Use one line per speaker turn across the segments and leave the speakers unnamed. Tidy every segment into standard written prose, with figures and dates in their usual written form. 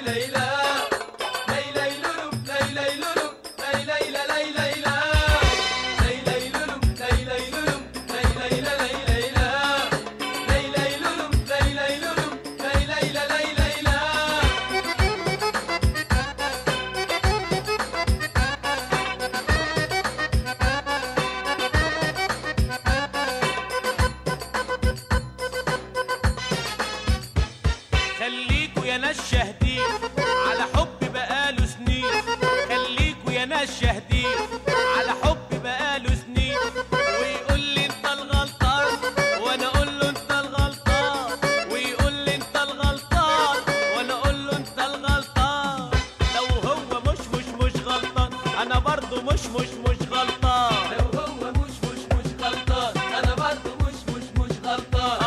خليكوا يا ناس شاهدين على حب بقاله سنين، خليكوا يا ناس شاهدين على حب بقاله سنين، ويقول لي انت الغلطان وانا اقول له انت الغلطان، ويقول لي انت الغلطان وانا اقول له انت الغلطان. لو هو مش غلطان انا برضه مش غلطان،
لو هو مش غلطان انا برضه مش غلطان.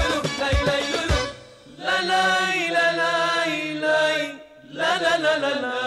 la la la la